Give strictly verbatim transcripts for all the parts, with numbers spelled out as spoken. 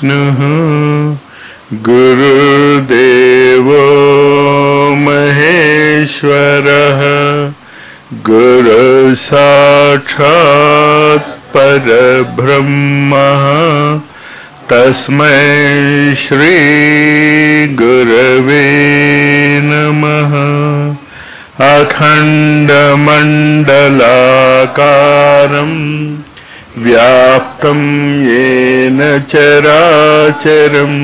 विष्णुः गुरुर्देवो महेश्वरः गुरुः साक्षात् परब्रह्मः तस्मै श्री गुरवे नमः। अखण्डमण्डलाकारं व्याप्तं येन चराचरं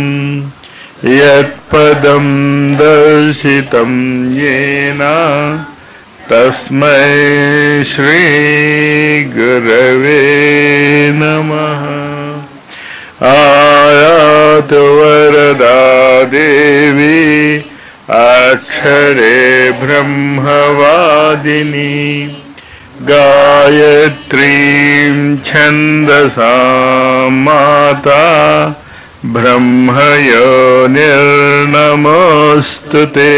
यत्पदं दर्शितं येन तस्मै श्री गुरवे नमः। आयातु वरदा देवी अक्षरे ब्रह्मवादिनी गायत्रीं छन्दसां माता ब्रह्मयोनिर्नमोऽस्तुते।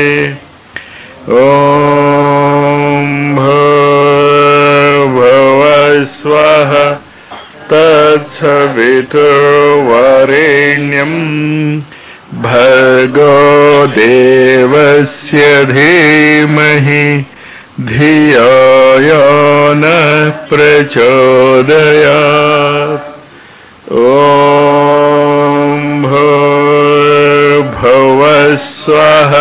ॐ भूर्भुवः स्वः तत्सवितुर्वरेण्यं भर्गो देवस्य धीमहि धियो यो नः प्रचोदयात्। ॐ भूर्भुवः स्वः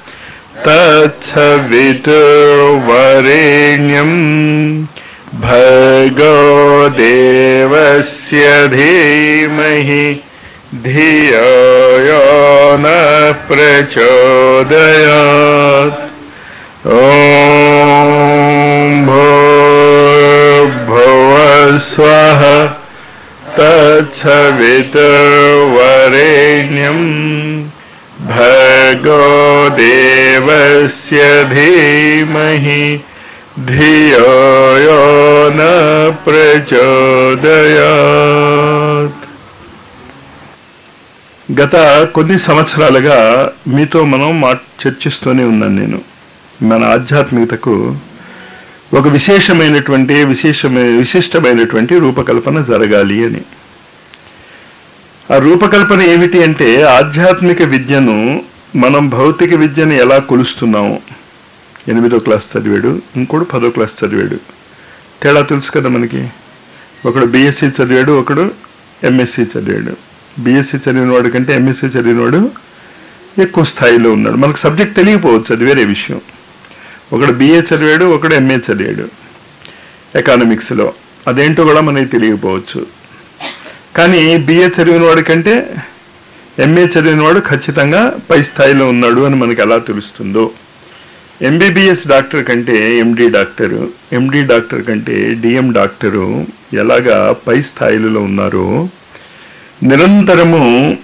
तत्सवितुर्वरेण्यं भर्गो देवस्य धीमहि धियो यो नः प्रचोदयात्। ॐ भूर्भुवः स्वः तत्सवितुर्वरेण्यं भर्गो देवस्य धीमहि धियो यो नः ప్రచోదయాత్. గత కొన్ని సంవత్సరాలుగా మీతో మనం మా చర్చిస్తూనే ఉన్నాను. నేను మన ఆధ్యాత్మికతకు ఒక విశేషమైనటువంటి విశేషమైన విశిష్టమైనటువంటి రూపకల్పన జరగాలి అని. ఆ రూపకల్పన ఏమిటి అంటే, ఆధ్యాత్మిక విద్యను మనం భౌతిక విద్యను ఎలా కొలుస్తున్నాము. ఎనిమిదో క్లాస్ చదివాడు, ఇంకోడు పదో క్లాస్ చదివాడు. తేడా తెలుసు కదా మనకి. ఒకడు బీఎస్సీ చదివాడు, ఒకడు ఎంఎస్సీ చదివాడు. బీఎస్సీ చదివిన వాడు కంటే ఎంఎస్సీ చదివిన వాడు ఎక్కువ స్థాయిలో ఉన్నాడు. మనకు సబ్జెక్ట్ తెలియకపోవచ్చు, అది వేరే విషయం. ఒకడు బిఏ చదివాడు, ఒకడు ఎంఏ చదివాడు ఎకానమిక్స్లో, అదేంటో కూడా మనకి తెలియకపోవచ్చు. కానీ బిఏ చదివిన వాడి కంటే ఎంఏ చదివిన వాడు ఖచ్చితంగా పై స్థాయిలో ఉన్నాడు అని మనకు ఎలా తెలుస్తుందో, ఎంబీబీఎస్ డాక్టర్ కంటే ఎండి డాక్టరు, ఎండి డాక్టర్ కంటే డిఎం డాక్టరు ఎలాగా పై స్థాయిలో ఉన్నారో, నిరంతరము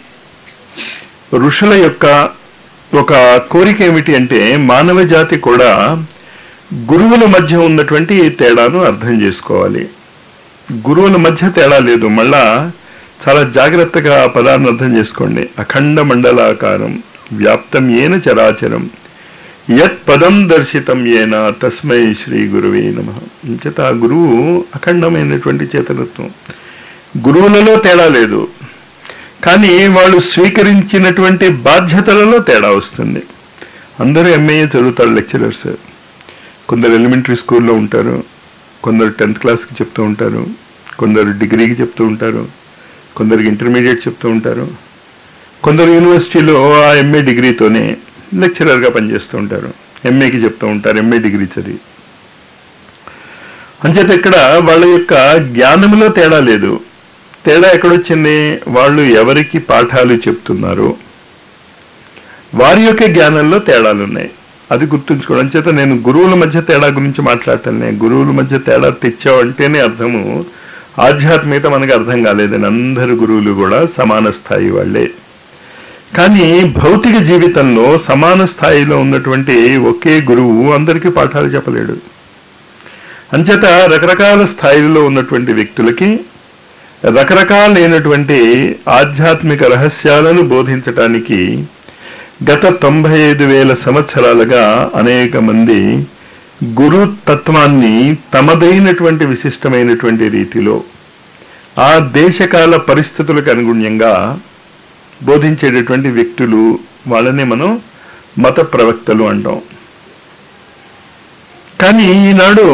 ఋషుల యొక్క ఒక కోరిక ఏమిటి అంటే, మానవ జాతి కూడా గురువుల మధ్య ఉన్నటువంటి తేడాను అర్థం చేసుకోవాలి. గురువుల మధ్య తేడా లేదు. మళ్ళా చాలా జాగ్రత్తగా ఆ పదాన్ని అర్థం చేసుకోండి. అఖండ మండలాకారం వ్యాప్తం ఏన చరాచరం యత్ పదం దర్శితం ఏన తస్మై శ్రీ గురువే నమః. ఇంచేత ఆ గురువు అఖండమైనటువంటి చేతనత్వం. గురువులలో తేడా లేదు, కానీ వాళ్ళు స్వీకరించినటువంటి బాధ్యతలలో తేడా వస్తుంది. అందరూ ఎంఏ చదువుతారు లెక్చరర్స్. కొందరు ఎలిమెంటరీ స్కూల్లో ఉంటారు, కొందరు టెన్త్ క్లాస్కి చెప్తూ ఉంటారు, కొందరు డిగ్రీకి చెప్తూ ఉంటారు, కొందరికి ఇంటర్మీడియట్ చెప్తూ ఉంటారు, కొందరు యూనివర్సిటీలో ఆ ఎంఏ డిగ్రీతోనే లెక్చరర్గా పనిచేస్తూ ఉంటారు, ఎంఏకి చెప్తూ ఉంటారు ఎంఏ డిగ్రీ చదివి. అంచేత ఇక్కడ వాళ్ళ యొక్క జ్ఞానంలో తేడా లేదు. తేడా ఎక్కడొచ్చింది? వాళ్ళు ఎవరికి పాఠాలు చెప్తున్నారు వారి యొక్క జ్ఞానంలో తేడాలు ఉన్నాయి. అది గుర్తుంచుకోవడం. చేత నేను గురువుల మధ్య తేడా గురించి మాట్లాడతాను. గురువుల మధ్య తేడా తెచ్చావంటేనే అర్థము ఆధ్యాత్మికత మనకు అర్థం కాలేదని. అందరు గురువులు కూడా సమాన స్థాయి వాళ్ళే. కానీ భౌతిక జీవితంలో సమాన స్థాయిలో ఉన్నటువంటి ఒకే గురువు అందరికీ పాఠాలు చెప్పలేడు. అంచేత రకరకాల స్థాయిలో ఉన్నటువంటి వ్యక్తులకి రకరకాలైనటువంటి ఆధ్యాత్మిక రహస్యాలను బోధించటానికి గత తొంభై ఐదు వేల సంవత్సరాలుగా అనేక మంది గురు తత్వాన్ని తమదైనటువంటి విశిష్టమైనటువంటి రీతిలో ఆ దేశకాల పరిస్థితులకు అనుగుణ్యంగా బోధించేటటువంటి వ్యక్తులు, వాళ్ళనే మనం మత ప్రవక్తలు అంటాం. కానీ ఈనాడు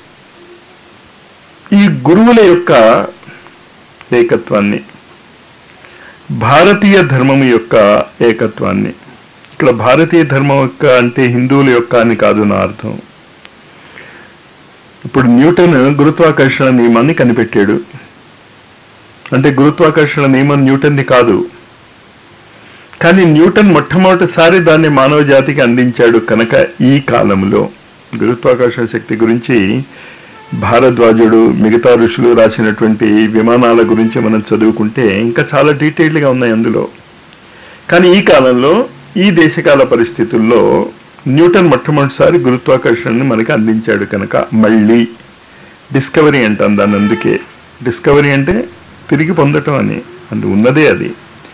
ఈ గురువుల యొక్క ఏకత్వాన్ని, భారతీయ ధర్మం యొక్క ఏకత్వాన్ని, ఇక్కడ భారతీయ ధర్మం యొక్క అంటే హిందువుల యొక్క అని కాదు నా అర్థం. ఇప్పుడు న్యూటన్ గురుత్వాకర్షణ నియమాన్ని కనిపెట్టాడు అంటే గురుత్వాకర్షణ నియమం న్యూటన్ది కాదు, కానీ న్యూటన్ మొట్టమొదటిసారి దాన్ని మానవ జాతికి అందించాడు కనుక ఈ కాలంలో గురుత్వాకర్షణ శక్తి గురించి భారద్వాజుడు, మిగతా ఋషులు రాసినటువంటి విమానాల గురించి మనం చదువుకుంటే ఇంకా చాలా డీటెయిల్డ్గా ఉన్నాయి అందులో. కానీ ఈ కాలంలో ఈ దేశకాల పరిస్థితుల్లో న్యూటన్ మొట్టమొదటిసారి గురుత్వాకర్షణని మనకి అందించాడు కనుక మళ్ళీ డిస్కవరీ అంటాం దాన్ని. అందుకే డిస్కవరీ అంటే తిరిగి పొందటం అని, అందు ఉన్నదే అది.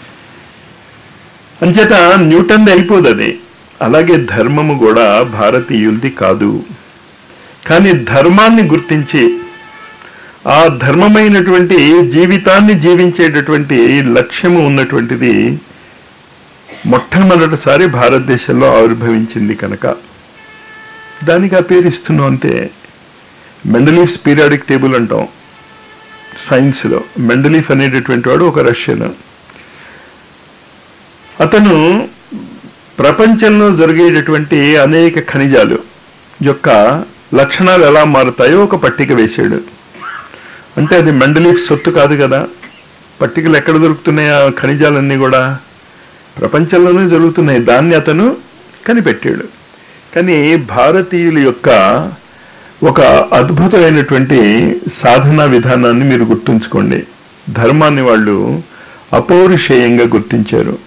అంచేత న్యూటన్ది అయిపోదు అది. అలాగే ధర్మము కూడా భారతీయులది కాదు. కానీ ధర్మాన్ని గుర్తించి ఆ ధర్మమైనటువంటి జీవితాన్ని జీవించేటటువంటి లక్ష్యము ఉన్నటువంటిది మొట్టమొదటిసారి భారతదేశంలో ఆవిర్భవించింది కనుక దానికి ఆ పేరు ఇస్తున్నాం అంతే. మెండలీఫ్స్ పీరియాడిక్ టేబుల్ అంటాం సైన్స్లో. మెండలీఫ్ అనేటటువంటి వాడు ఒక రష్యన్. అతను ప్రపంచంలో జరిగేటటువంటి అనేక ఖనిజాలు యొక్క లక్షణాలు ఎలా మారుతాయో ఒక పట్టిక వేశాడు. అంటే అది మెండలీఫ్ సొత్తు కాదు కదా. పట్టికలు ఎక్కడ దొరుకుతున్నాయి? ఆ ఖనిజాలన్నీ కూడా ప్రపంచంలోనే జరుగుతున్నాయి. దాన్ని అతను కనిపెట్టాడు. కానీ భారతీయుల యొక్క ఒక అద్భుతమైనటువంటి సాధనా విధానాన్ని మీరు గుర్తుంచుకోండి. ధర్మాన్ని వాళ్ళు అపౌరుషేయంగా గుర్తించారు.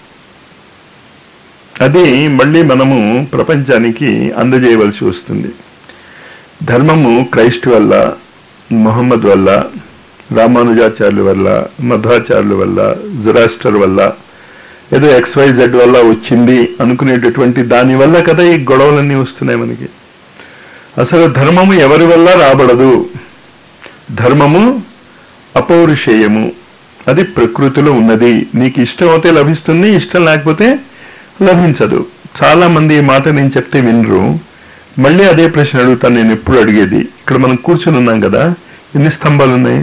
అది మళ్ళీ మనము ప్రపంచానికి అందజేయవలసి వస్తుంది. ధర్మము క్రైస్ట్ వల్ల, మొహమ్మద్ వల్ల, రామానుజాచార్యుల వల్ల, మధ్వాచార్యుల వల్ల, జొరాస్టర్ వల్ల, ఏదో ఎక్స్వై జెడ్ వల్ల వచ్చింది అనుకునేటటువంటి దాని వల్ల కదా ఈ గొడవలన్నీ వస్తున్నాయి మనకి. అసలు ధర్మము ఎవరి వల్ల రాబడదు. ధర్మము అపౌరుషేయము, అది ప్రకృతిలో ఉన్నది. నీకు ఇష్టం అయితే లభిస్తుంది, ఇష్టం లేకపోతే లభించదు. చాలా మంది ఈ మాట నేను చెప్తే వినరు. మళ్ళీ అదే ప్రశ్న అడుగుతాను నేను ఎప్పుడు అడిగేది. ఇక్కడ మనం కూర్చుని ఉన్నాం కదా, ఎన్ని స్తంభాలు ఉన్నాయి?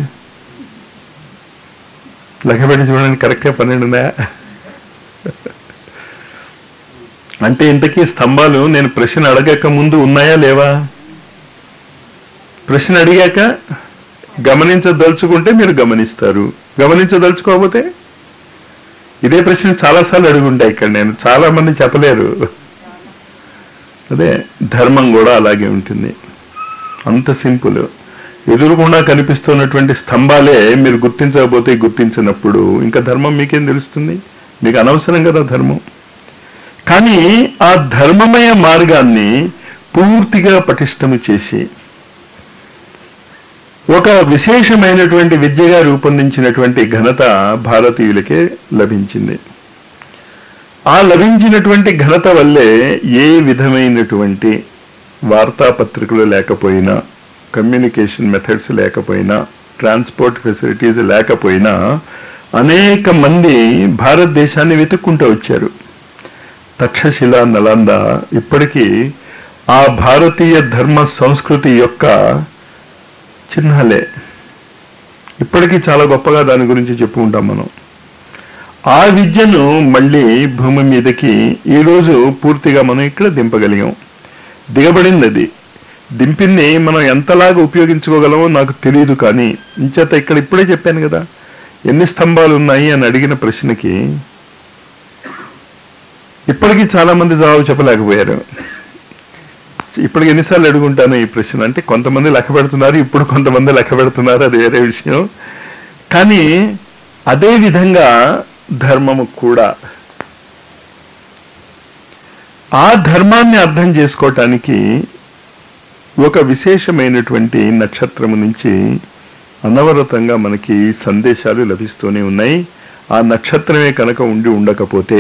లెక్కపెట్టి చూడండి, కరెక్ట్గా పన్నెండు ఉన్నాయా? అంటే ఇంతకీ స్తంభాలు నేను ప్రశ్న అడగక ముందు ఉన్నాయా లేవా? ప్రశ్న అడిగాక గమనించదలుచుకుంటే మీరు గమనిస్తారు, గమనించదలుచుకోకపోతే ఇదే ప్రశ్న చాలాసార్లు అడుగుంటాయి ఇక్కడ. నేను చాలా మంది చెప్పలేరు. అదే ధర్మం కూడా అలాగే ఉంటుంది. అంత సింపుల్. ఎదురుకుండా కనిపిస్తున్నటువంటి స్తంభాలే మీరు గుర్తించకపోతే, గుర్తించినప్పుడు ఇంకా ధర్మం మీకేం తెలుస్తుంది? మీకు అనవసరం కదా ధర్మం. కానీ ఆ ధర్మమయ మార్గాన్ని పూర్తిగా పటిష్టము చేసి ఒక విశేషమైనటువంటి విద్యగా రూపొందించినటువంటి ఘనత భారతీయులకే లభించింది. ఆ లభించినటువంటి ఘనత వల్లే ఏ విధమైనటువంటి వార్తాపత్రికలు లేకపోయినా, కమ్యూనికేషన్ మెథడ్స్ లేకపోయినా, ట్రాన్స్పోర్ట్ ఫెసిలిటీస్ లేకపోయినా అనేక మంది భారతదేశాన్ని వెతుక్కుంటూ వచ్చారు. తక్షశిల, నలంద ఇప్పటికీ ఆ భారతీయ ధర్మ సంస్కృతి యొక్క చిహ్నాలే. ఇప్పటికీ చాలా గొప్పగా దాని గురించి చెప్పుకుంటాం మనం. ఆ విద్యను మళ్ళీ భూమి మీదకి ఈరోజు పూర్తిగా మనం ఇక్కడ దింపగలిగాం. దిగబడింది. అది దింపింది మనం ఎంతలాగా ఉపయోగించుకోగలమో నాకు తెలియదు. కానీ ఇంచేత ఇక్కడ ఇప్పుడే చెప్పాను కదా, ఎన్ని స్తంభాలు ఉన్నాయి అని అడిగిన ప్రశ్నకి ఇప్పటికీ చాలా మంది జవాబు చెప్పలేకపోయారు. ఇప్పటికి ఎన్నిసార్లు అడుగుంటాను ఈ ప్రశ్న అంటే, కొంతమంది లెక్క పెడుతున్నారు, ఇప్పుడు కొంతమంది లెక్క పెడుతున్నారు, అది వేరే విషయం. కానీ అదే విధంగా ధర్మము కూడా, ఆ ధర్మాన్ని అర్థం చేసుకోవటానికి ఒక విశేషమైనటువంటి నక్షత్రము నుంచి అనవరతంగా మనకి సందేశాలు లభిస్తూనే ఉన్నాయి. ఆ నక్షత్రమే కనుక ఉండి ఉండకపోతే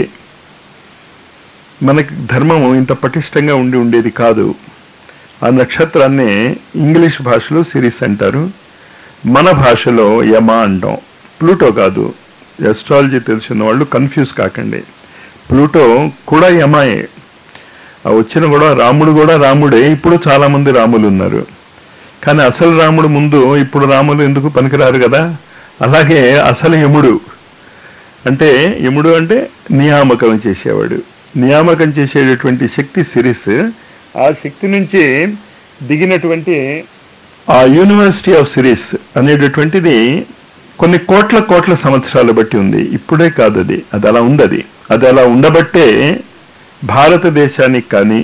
మనకి ధర్మము ఇంత పటిష్టంగా ఉండి ఉండేది కాదు. ఆ నక్షత్రాన్నే ఇంగ్లీష్ భాషలో సిరిస్ అంటారు, మన భాషలో యమ అంటాం. ప్లూటో కాదు. ఎస్ట్రాలజీ తెలిసిన వాళ్ళు కన్ఫ్యూజ్ కాకండి. ప్లూటో కూడా యమాయే. ఆ వచ్చిన కూడా రాముడు కూడా రాముడే. ఇప్పుడు చాలా మంది రాములు ఉన్నారు, కానీ అసలు రాముడు ముందు ఇప్పుడు రాములు ఎందుకు పనికిరారు కదా. అలాగే అసలు యముడు అంటే, యముడు అంటే నియామకం చేసేవాడు. నియామకం చేసేటటువంటి శక్తి సిరిస్. ఆ శక్తి నుంచి దిగినటువంటి ఆ యూనివర్సిటీ ఆఫ్ సిరీస్ అనేటటువంటిది కొన్ని కోట్ల కోట్ల సంవత్సరాలు బట్టి ఉంది. ఇప్పుడే కాదు అది, అది అలా ఉంది. అది అది అలా ఉండబట్టే భారతదేశానికి కానీ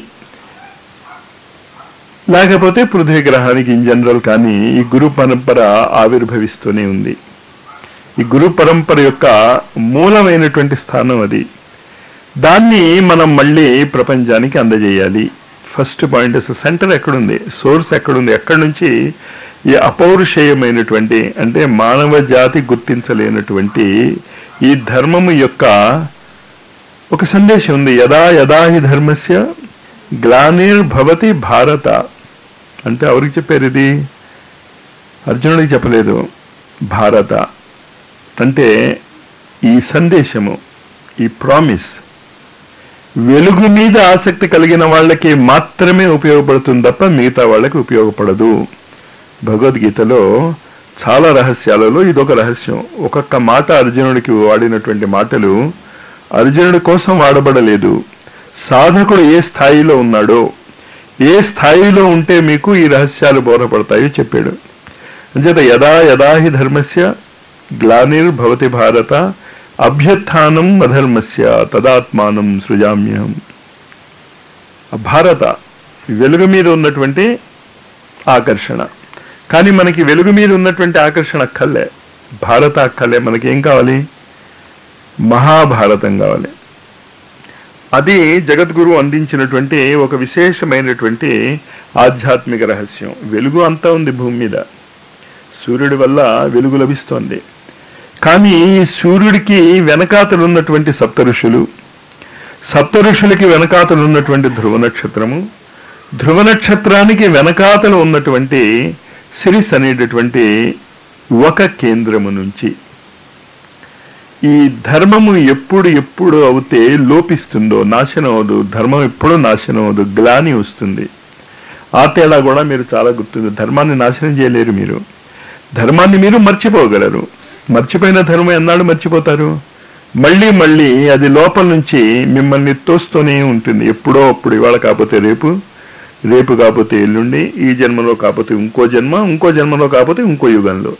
లేకపోతే పృథ్వీ గ్రహానికి ఇన్ జనరల్ కానీ ఈ గురు పరంపర ఆవిర్భవిస్తూనే ఉంది. ఈ గురు పరంపర యొక్క మూలమైనటువంటి స్థానం అది. దాన్ని మనం మళ్ళీ ప్రపంచానికి అందజేయాలి. ఫస్ట్ పాయింట్ అసలు సెంటర్ ఎక్కడుంది, సోర్స్ ఎక్కడుంది, ఎక్కడి నుంచి ఈ అపౌరుషేయమైనటువంటి అంటే మానవ జాతి గుర్తించలేనటువంటి ఈ ధర్మము యొక్క ఒక సందేశం ఉంది. యదా యదా హి ధర్మస్య గ్లానిర్భవతి భారత అంటే ఎవరికి చెప్పారు ఇది? అర్జునుడికి చెప్పలేదు. భారత అంటే ఈ సందేశము, ఈ ప్రామిస్ వెలుగు మీద ఆసక్తి కలిగిన వాళ్ళకి మాత్రమే ఉపయోగపడుతుంది తప్ప మిగతా వాళ్ళకి ఉపయోగపడదు. భగవద్గీతలో చాలా రహస్యాలలో ఇదొక రహస్యం. ఒక్కొక్క మాట అర్జునుడికి వాడినటువంటి మాటలు అర్జునుడి కోసం వాడబడలేదు. సాధకుడు ఏ స్థాయిలో ఉన్నాడో, ఏ స్థాయిలో ఉంటే మీకు ఈ రహస్యాలు బోధపడతాయో చెప్పాడు. అంచేత యదా యదా హి ధర్మస్య గ్లానిర్భవతి భారత అభ్యుత్థానం అధర్మస్య తదాత్మానం సృజామ్యహం. భారత వెలుగు మీద ఉన్నటువంటి ఆకర్షణ. కానీ మనకి వెలుగు మీద ఉన్నటువంటి ఆకర్షణ అక్కర్లే, భారత అక్కర్లే. మనకి ఏం కావాలి? మహాభారతం కావాలి. అది జగద్గురు అందించినటువంటి ఒక విశేషమైనటువంటి ఆధ్యాత్మిక రహస్యం. వెలుగు అంతా ఉంది భూమి మీద, సూర్యుడి వల్ల వెలుగు లభిస్తోంది. కానీ సూర్యుడికి వెనకాతలు ఉన్నటువంటి సప్త ఋషులు, సప్త ఋషులకి వెనకాతలు ఉన్నటువంటి ధ్రువ నక్షత్రము, ధ్రువ నక్షత్రానికి వెనకాతలు ఉన్నటువంటి సిరిస్ అనేటటువంటి ఒక కేంద్రము నుంచి ఈ ధర్మము ఎప్పుడు ఎప్పుడు అవుతే లోపిస్తుందో, నాశనం అవదు. ధర్మం ఎప్పుడూ నాశనం అవదు, గ్లాని వస్తుంది. ఆ తేడా కూడా మీరు చాలా గుర్తుంది. ధర్మాన్ని నాశనం చేయలేరు మీరు, ధర్మాన్ని మీరు మర్చిపోగలరు. మర్చిపోయిన ధర్మం ఎన్నాళ్ళు మర్చిపోతారు? మళ్ళీ మళ్ళీ అది లోపల నుంచి మిమ్మల్ని తోస్తూనే ఉంటుంది. ఎప్పుడో అప్పుడు, ఇవాళ కాకపోతే రేపు, రేపు కాకపోతే ఎల్లుండి, ఈ జన్మలో కాకపోతే ఇంకో జన్మ, ఇంకో జన్మలో కాకపోతే ఇంకో యుగంలో.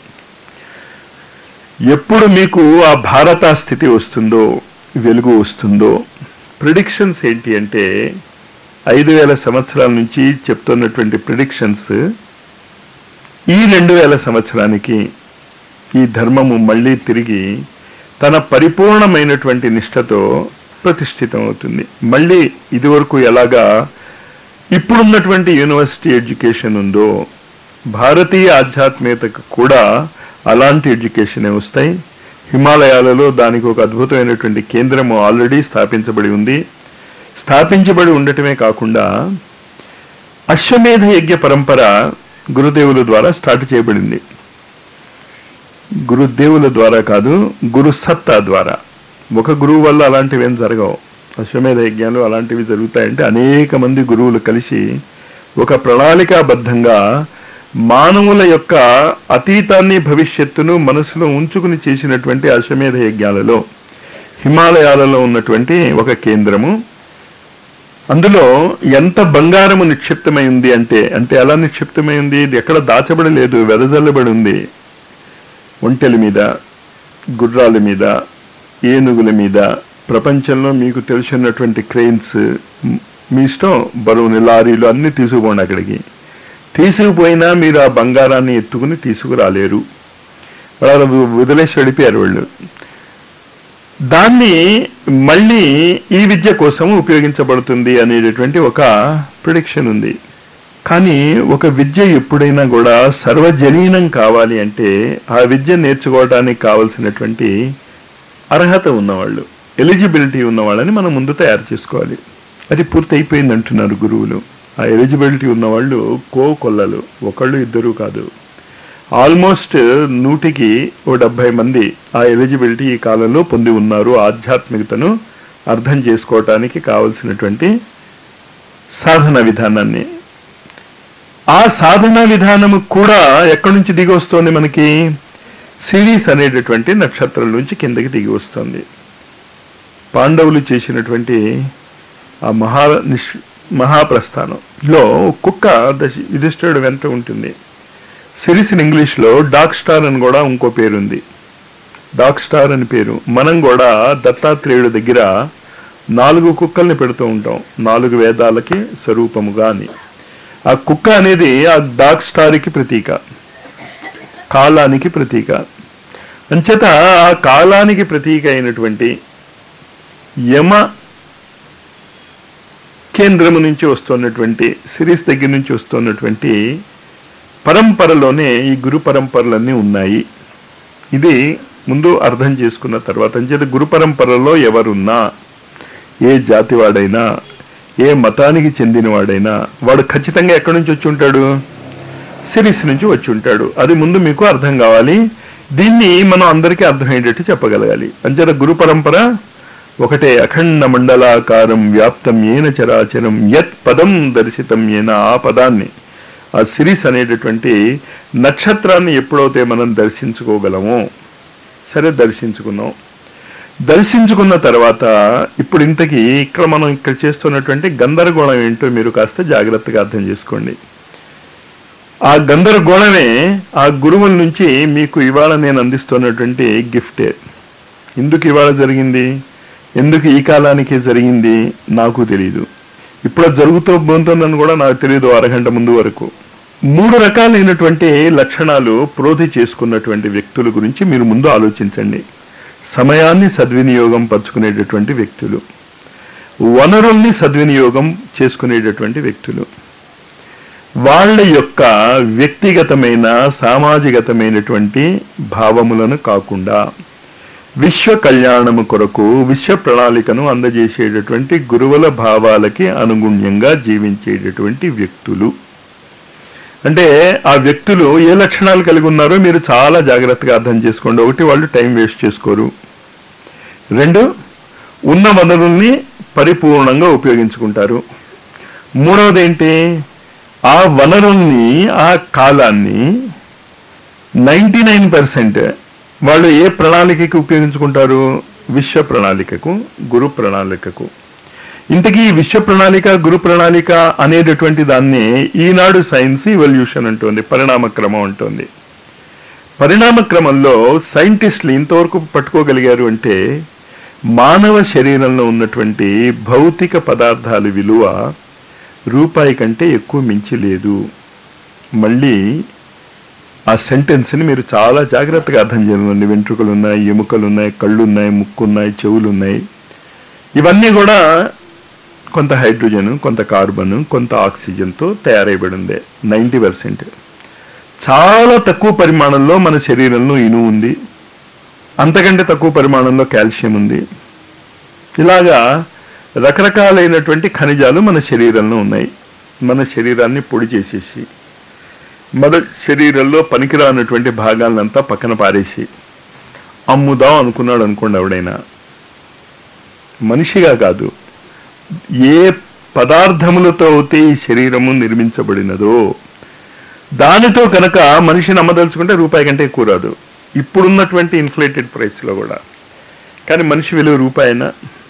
ఎప్పుడు మీకు ఆ భారత స్థితి వస్తుందో, వెలుగు వస్తుందో, ప్రిడిక్షన్స్ ఏంటి అంటే ఐదు వేల సంవత్సరాల నుంచి చెప్తున్నటువంటి ప్రిడిక్షన్స్ ఈ రెండు వేల సంవత్సరానికి ఈ ధర్మము మళ్ళీ తిరిగి తన పరిపూర్ణమైనటువంటి నిష్ఠతో ప్రతిష్ఠితం అవుతుంది. మళ్ళీ ఇదివరకు ఎలాగా ఇప్పుడున్నటువంటి యూనివర్సిటీ ఎడ్యుకేషన్ ఉందో, భారతీయ ఆధ్యాత్మికతకు కూడా అలాంటి ఎడ్యుకేషనే వస్తాయి. హిమాలయాలలో దానికి ఒక అద్భుతమైనటువంటి కేంద్రము ఆల్రెడీ స్థాపించబడి ఉంది. స్థాపించబడి ఉండటమే కాకుండా అశ్వమేధ యజ్ఞ పరంపర గురుదేవుల ద్వారా స్టార్ట్ చేయబడింది. గురుదేవుల ద్వారా కాదు, గురు సత్తా ద్వారా. ఒక గురువు వల్ల అలాంటివి ఏం జరగవు. అశ్వమేధ యజ్ఞాలు అలాంటివి జరుగుతాయంటే అనేక మంది గురువులు కలిసి ఒక ప్రణాళికాబద్ధంగా మానవుల యొక్క అతీతాన్ని భవిష్యత్తును మనసులో ఉంచుకుని చేసినటువంటి అశ్వమేధ యజ్ఞాలలో హిమాలయాలలో ఉన్నటువంటి ఒక కేంద్రము. అందులో ఎంత బంగారము నిక్షిప్తమై ఉంది అంటే అంటే ఎలా నిక్షిప్తమై ఉంది? ఇది ఎక్కడ దాచబడలేదు, వెదజల్లబడి ఉంది. ఒంటెల మీద, గుర్రాల మీద, ఏనుగుల మీద, ప్రపంచంలో మీకు తెలిసినటువంటి క్రెయిన్స్, మీ ఇష్టం, బరువుని లారీలు అన్నీ తీసుకుపోండి. అక్కడికి తీసుకుపోయినా మీరు ఆ బంగారాన్ని ఎత్తుకుని తీసుకురాలేరు. వాళ్ళు వదిలేసి వెళ్ళిపోయారు వాళ్ళు. దాన్ని మళ్ళీ ఈ విద్య కోసం ఉపయోగించబడుతుంది అనేటటువంటి ఒక ప్రిడిక్షన్ ఉంది. కానీ ఒక విద్య ఎప్పుడైనా కూడా సర్వజనీనం కావాలి అంటే ఆ విద్య నేర్చుకోవడానికి కావలసినటువంటి అర్హత ఉన్నవాళ్ళు, ఎలిజిబిలిటీ ఉన్నవాళ్ళని మనం ముందు తయారు చేసుకోవాలి. అది పూర్తి అయిపోయింది అంటున్నారు గురువులు. ఆ ఎలిజిబిలిటీ ఉన్నవాళ్ళు కో కొల్లలు, ఒకళ్ళు ఇద్దరు కాదు. ఆల్మోస్ట్ నూటికి ఓ డెబ్బై మంది ఆ ఎలిజిబిలిటీ ఈ కాలంలో పొంది ఉన్నారు ఆధ్యాత్మికతను అర్థం చేసుకోవటానికి కావలసినటువంటి సాధన విధానాన్ని. ఆ సాధన విధానము కూడా ఎక్కడి నుంచి దిగి వస్తుంది మనకి? సిరీస్ అనేటటువంటి నక్షత్రం నుంచి కిందకి దిగి వస్తుంది. పాండవులు చేసినటువంటి ఆ మహా నిష్ మహాప్రస్థానంలో కుక్క దశ యుధిష్ఠిరుడు వెంట ఉంటుంది. సిరీస్ ఇన్ ఇంగ్లీష్లో డార్క్ స్టార్ అని కూడా ఇంకో పేరుంది, డార్క్ స్టార్ అని పేరు. మనం కూడా దత్తాత్రేయుడి దగ్గర నాలుగు కుక్కల్ని పెడుతూ ఉంటాం, నాలుగు వేదాలకి స్వరూపముగా అని. ఆ కుక్క అనేది ఆ డార్క్ స్టార్కి ప్రతీక, కాలానికి ప్రతీక. అంచేత ఆ కాలానికి ప్రతీక అయినటువంటి యమ కేంద్రము నుంచి వస్తున్నటువంటి సిరీస్ దగ్గర నుంచి వస్తున్నటువంటి పరంపరలోనే ఈ గురు పరంపరలన్నీ ఉన్నాయి. ఇది ముందు అర్థం చేసుకున్న తర్వాత అంచేత గురు పరంపరలో ఎవరున్నా, ఏ జాతి వాడైనా, ఏ మతానికి చెందినవాడైనా వాడు ఖచ్చితంగా ఎక్కడి నుంచి వచ్చి ఉంటాడు? సిరీస్ నుంచి వచ్చి ఉంటాడు. అది ముందు మీకు అర్థం కావాలి. దీన్ని మనం అందరికీ అర్థమయ్యేటట్టు చెప్పగలగాలి. అంచేత గురు పరంపర ఒకటే, అఖండ మండలాకారం వ్యాప్తం ఏన చరాచరం యత్ పదం దర్శితం ఏన, ఆ పదాన్ని, ఆ సిరీస్ అనేటటువంటి నక్షత్రాన్ని ఎప్పుడైతే మనం దర్శించుకోగలమో, సరే దర్శించుకున్నాం. దర్శించుకున్న తర్వాత ఇప్పుడు ఇంతకీ ఇక్కడ మనం ఇక్కడ చేస్తున్నటువంటి గందరగోళం ఏంటో మీరు కాస్త జాగ్రత్తగా అర్థం చేసుకోండి. ఆ గందరగోళమే ఆ గురువుల నుంచి మీకు ఇవాళ నేను అందిస్తున్నటువంటి గిఫ్టే. ఎందుకు ఇవాళ జరిగింది, ఎందుకు ఈ కాలానికి జరిగింది నాకు తెలియదు. ఇప్పుడు జరుగుతూ పోతుందని కూడా నాకు తెలియదు అరగంట ముందు వరకు. మూడు రకాలైనటువంటి లక్షణాలు ప్రోధి చేసుకున్నటువంటి వ్యక్తుల గురించి మీరు ముందు ఆలోచించండి. సమయాన్ని సద్వినియోగం పరుచుకునేటటువంటి వ్యక్తులు, వనరుల్ని సద్వినియోగం చేసుకునేటటువంటి వ్యక్తులు, వాళ్ళ యొక్క వ్యక్తిగతమైన సామాజికతమైనటువంటి భావములను కాకుండా విశ్వ కళ్యాణము కొరకు విశ్వ ప్రణాళికను అందజేసేటటువంటి గురువుల భావాలకి అనుగుణ్యంగా జీవించేటటువంటి వ్యక్తులు. అంటే ఆ వ్యక్తులు ఏ లక్షణాలు కలిగి ఉన్నారో మీరు చాలా జాగ్రత్తగా అర్థం చేసుకోండి. ఒకటి, వాళ్ళు టైం వేస్ట్ చేసుకోరు. రెండు, ఉన్న వనరుల్ని పరిపూర్ణంగా ఉపయోగించుకుంటారు. మూడవది ఏంటి, ఆ వనరుల్ని, ఆ కాలాన్ని నైంటీ నైన్ పర్సెంట్ వాళ్ళు ఏ ప్రణాళికకి ఉపయోగించుకుంటారు? విశ్వ ప్రణాళికకు, గురు ప్రణాళికకు. ఇంతకీ విశ్వ ప్రణాళిక, గురు ప్రణాళిక అనేటటువంటి దాన్ని ఈనాడు సైన్స్ ఇవల్యూషన్ అంటుంది, పరిణామ క్రమం అంటుంది. పరిణామ క్రమంలో సైంటిస్టులు ఇంతవరకు పట్టుకోగలిగారు అంటే మానవ శరీరంలో ఉన్నటువంటి భౌతిక పదార్థాల విలువ రూపాయి కంటే ఎక్కువ మించి లేదు. మళ్ళీ ఆ సెంటెన్స్ని మీరు చాలా జాగ్రత్తగా అర్థం చేయాలండి. వెంట్రుకలు ఉన్నాయి, ఎముకలు ఉన్నాయి, కళ్ళు ఉన్నాయి, ముక్కు ఉన్నాయి, చెవులు ఉన్నాయి. ఇవన్నీ కూడా కొంత హైడ్రోజన్, కొంత కార్బన్, కొంత ఆక్సిజన్తో తయారైబడిందే. నైంటీ పర్సెంట్ చాలా తక్కువ పరిమాణంలో మన శరీరంలో ఇనుము ఉంది, అంతకంటే తక్కువ పరిమాణంలో కాల్షియం ఉంది. ఇలాగా రకరకాలైనటువంటి ఖనిజాలు మన శరీరంలో ఉన్నాయి. మన శరీరాన్ని పొడి చేసేసి మన శరీరంలో పనికిరానటువంటి భాగాలంతా పక్కన పారేసి అమ్ముదాం అనుకున్నాడు అనుకోండి ఎవడైనా. మనిషిగా కాదు, ఏ పదార్థములతో అయితే ఈ శరీరము నిర్మించబడినదో దానితో కనుక మనిషిని అమ్మదలుచుకుంటే రూపాయి కంటే ఎక్కువ రాదు, ఇప్పుడున్నటువంటి ఇన్ఫ్లేటెడ్ ప్రైస్లో కూడా. కానీ మనిషి విలువ రూపాయినా?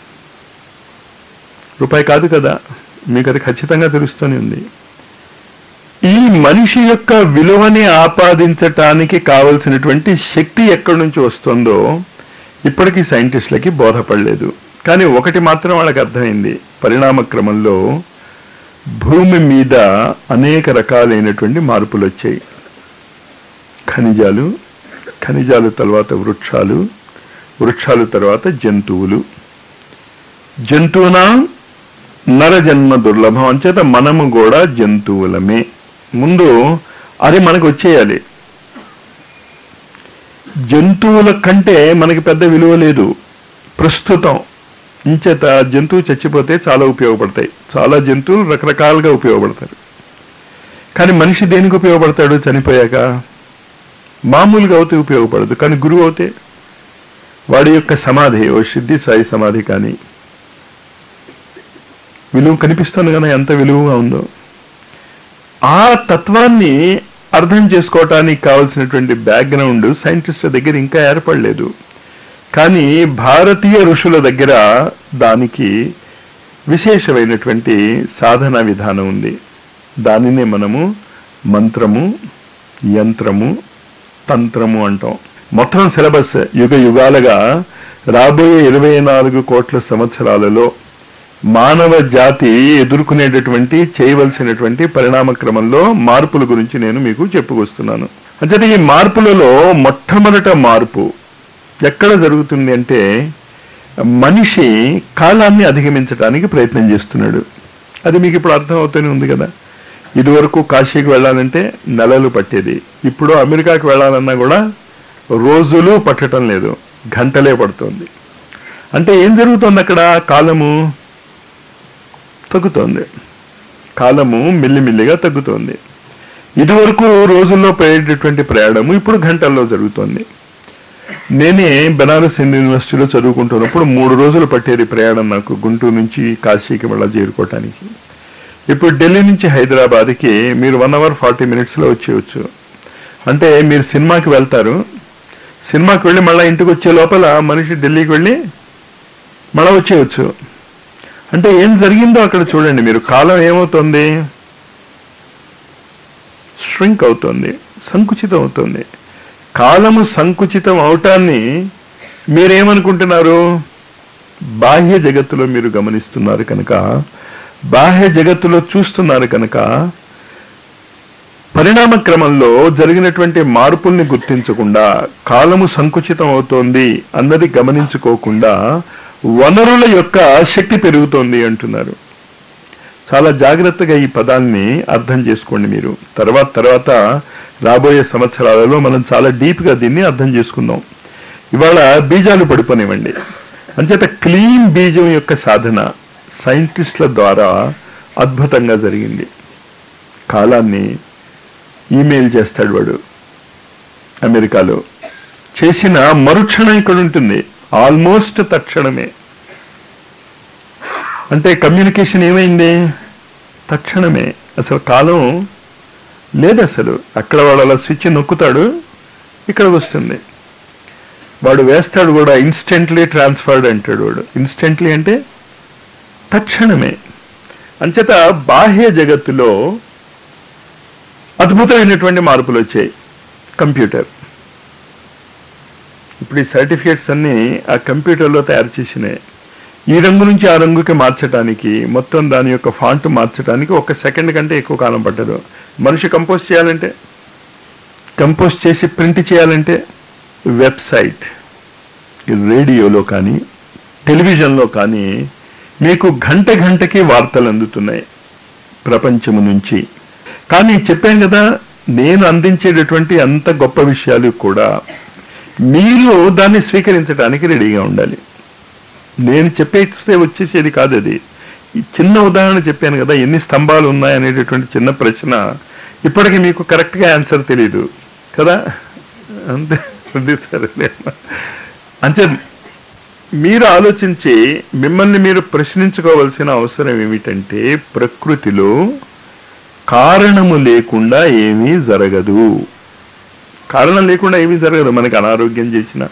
రూపాయి కాదు కదా, మీకు అది ఖచ్చితంగా తెలుస్తూనే ఉంది. ఈ మనిషి యొక్క విలువని ఆపాదించటానికి కావలసినటువంటి శక్తి ఎక్కడి నుంచి వస్తుందో ఇప్పటికీ సైంటిస్టులకి బోధపడలేదు. కానీ ఒకటి మాత్రం వాళ్ళకి అర్థమైంది, పరిణామ క్రమంలో భూమి మీద అనేక రకాలైనటువంటి మార్పులు వచ్చాయి. ఖనిజాలు, ఖనిజాలు తర్వాత వృక్షాలు, వృక్షాలు తర్వాత జంతువులు. జంతువునా నరజన్మ దుర్లభం అంచేత మనము కూడా జంతువులమే. ముందు అది మనకు వచ్చేయాలి. జంతువుల కంటే మనకి పెద్ద విలువ లేదు ప్రస్తుతం. ఇంచేత జంతువు చచ్చిపోతే చాలా ఉపయోగపడతాయి, చాలా జంతువులు రకరకాలుగా ఉపయోగపడతారు. కానీ మనిషి దేనికి ఉపయోగపడతాడు చనిపోయాక? మామూలుగా అవుతే ఉపయోగపడదు, కానీ గురువు అవుతే వాడి యొక్క సమాధి, ఓ సిద్ధి సాయి సమాధి కానీ విలువ కనిపిస్తుంది కదా, ఎంత విలువగా ఉందో. ఆ తత్వాన్ని అర్థం చేసుకోవటానికి కావలసినటువంటి బ్యాక్గ్రౌండ్ సైంటిస్టుల దగ్గర ఇంకా ఏర్పడలేదు. కానీ భారతీయ ఋషుల దగ్గర దానికి విశేషమైనటువంటి సాధన విధానం ఉంది. దానినే మనము మంత్రము, యంత్రము, తంత్రము అంటాం. మొత్తం సిలబస్ యుగ యుగాలుగా రాబోయే ఇరవై నాలుగు కోట్ల సంవత్సరాలలో మానవ జాతి ఎదుర్కొనేటటువంటి చేయవలసినటువంటి పరిణామ క్రమంలో మార్పుల గురించి నేను మీకు చెప్పుకొస్తున్నాను. అంటే ఈ మార్పులలో మొట్టమొదట మార్పు ఎక్కడ జరుగుతుంది అంటే, మనిషి కాలాన్ని అధిగమించడానికి ప్రయత్నం చేస్తున్నాడు. అది మీకు ఇప్పుడు అర్థం అవుతూనే ఉంది కదా. ఇదివరకు కాశీకి వెళ్ళాలంటే నెలలు పట్టేది, ఇప్పుడు అమెరికాకి వెళ్ళాలన్నా కూడా రోజులు పట్టడం లేదు, గంటలే పడుతుంది. అంటే ఏం జరుగుతుంది అక్కడ? కాలము తగ్గుతోంది, కాలము మెల్లిమెల్లిగా తగ్గుతోంది. ఇదివరకు రోజుల్లో పోయేటటువంటి ప్రయాణము ఇప్పుడు గంటల్లో జరుగుతోంది. నేనే బెనారస్ హిందూ యూనివర్సిటీలో చదువుకుంటున్నప్పుడు మూడు రోజులు పట్టేది ప్రయాణం నాకు గుంటూరు నుంచి కాశీకి మళ్ళీ చేరుకోవటానికి. ఇప్పుడు ఢిల్లీ నుంచి హైదరాబాద్కి మీరు వన్ అవర్ ఫార్టీ మినిట్స్లో వచ్చేయచ్చు. అంటే మీరు సినిమాకి వెళ్తారు, సినిమాకి వెళ్ళి మళ్ళీ ఇంటికి వచ్చే లోపల మనిషి ఢిల్లీకి వెళ్ళి మళ్ళీ వచ్చేయచ్చు. అంటే ఏం జరిగిందో అక్కడ చూడండి మీరు. కాలం ఏమవుతుంది? ష్రింక్ అవుతుంది, సంకుచితం అవుతుంది. కాలము సంకుచితం అవటాన్ని మీరేమనుకుంటున్నారు? బాహ్య జగత్తులో మీరు గమనిస్తున్నారు కనుక, బాహ్య జగత్తులో చూస్తున్నారు కనుక, పరిణామ క్రమంలో జరిగినటువంటి మార్పుల్ని గుర్తించకుండా కాలము సంకుచితం అవుతోంది అన్నది గమనించుకోకుండా వనరుల యొక్క శక్తి పెరుగుతోంది అంటున్నారు. చాలా జాగ్రత్తగా ఈ పదాన్ని అర్థం చేసుకోండి మీరు. తర్వాత తర్వాత రాబోయే సంవత్సరాలలో మనం చాలా డీప్గా దీన్ని అర్థం చేసుకుందాం. ఇవాళ బీజాలు పడిపోనివ్వండి. అంచేత క్లీన్ బీజం యొక్క సాధన సైంటిస్టుల ద్వారా అద్భుతంగా జరిగింది. కాలాన్ని ఈమెయిల్ చేస్తాడు వాడు అమెరికాలో, చేసిన మరుక్షణం ఇక్కడ ఉంటుంది, ఆల్మోస్ట్ తక్షణమే. అంటే కమ్యూనికేషన్ ఏమైంది? తక్షణమే. అసలు కాలం లేదు అసలు. అక్కడ వాడు అలా స్విచ్ నొక్కుతాడు, ఇక్కడ వస్తుంది. వాడు వేస్తాడు కూడా, ఇన్స్టెంట్లీ ట్రాన్స్ఫర్డ్ అంటాడు వాడు. ఇన్స్టెంట్లీ అంటే తక్షణమే. అంచేత బాహ్య జగత్తులో అద్భుతమైనటువంటి మార్పులు వచ్చాయి. కంప్యూటర్, ఇప్పుడు ఈ సర్టిఫికేట్స్ అన్నీ ఆ కంప్యూటర్లో తయారు చేసినాయి. ఈ రంగు నుంచి ఆ రంగుకి మార్చడానికి, మొత్తం దాని యొక్క ఫాంట్ మార్చడానికి ఒక సెకండ్ కంటే ఎక్కువ కాలం పట్టదు. మనిషి కంపోజ్ చేయాలంటే, కంపోజ్ చేసి ప్రింట్ చేయాలంటే వెబ్సైట్, రేడియోలో కానీ టెలివిజన్లో కానీ మీకు గంట గంటకి వార్తలు అందుతున్నాయి ప్రపంచము నుంచి. కానీ చెప్పాను కదా, నేను అందించేటటువంటి అంత గొప్ప విషయాలు కూడా మీరు దాన్ని స్వీకరించడానికి రెడీగా ఉండాలి. నేను చెప్పేస్తే వచ్చేసేది కాదు అది. ఈ చిన్న ఉదాహరణ చెప్పాను కదా, ఎన్ని స్తంభాలు ఉన్నాయనేటటువంటి చిన్న ప్రశ్న ఇప్పటికీ మీకు కరెక్ట్గా ఆన్సర్ తెలీదు కదా. అంతే సరే. అంటే మీరు ఆలోచించి మిమ్మల్ని మీరు ప్రశ్నించుకోవాల్సిన అవసరం ఏమిటంటే, ప్రకృతిలో కారణము లేకుండా ఏమీ జరగదు. కారణం లేకుండా ఏమీ జరగదు. మనకు అనారోగ్యం చేసినా,